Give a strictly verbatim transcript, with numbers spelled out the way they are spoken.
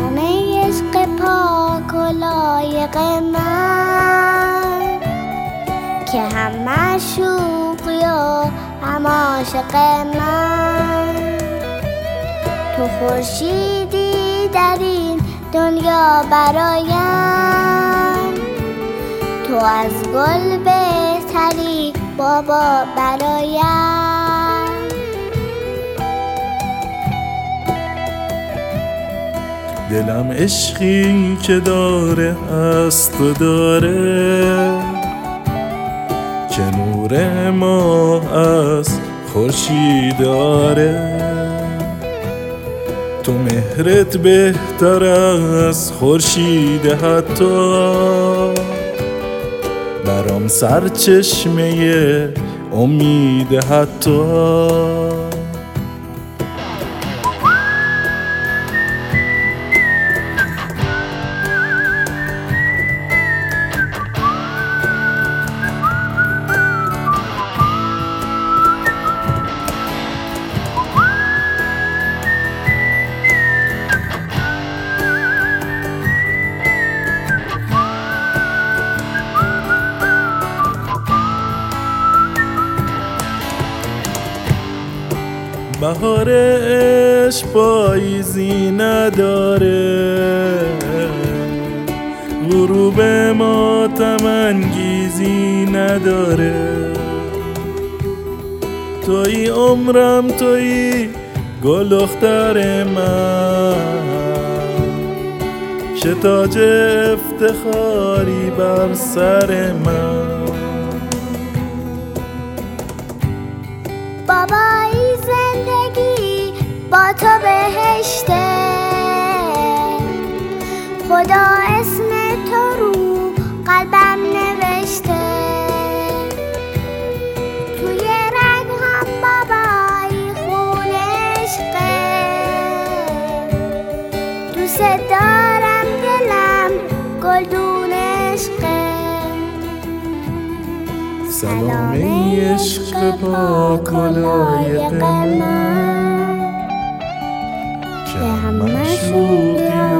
سلام عشق پاک و لایق من که هم معشوقی و هم عاشق من. تو خورشیدی در این دنیا برایم، تو از گل بهتری بابا برایم. دلم عشقی که داره هست و داره، که نور ماه از خورشید داره. تو مهرت بهتر از خورشید، حتی برام سرچشمه امید حتی. بهار عشق پاییزی نداره، غروب ماتم انگیزی نداره. توی عمرم، توی گل اختر من، که تاج افتخاری بر سر من. بابایی زندگی با تو بهشته، خدا اسم تو رو قلبم نوشته. توی رنگ هم بابایی خون عشقه، دوست دارم دلم گلدون عشقه. سلام عشق پاک و لایق من، که هم معشوقی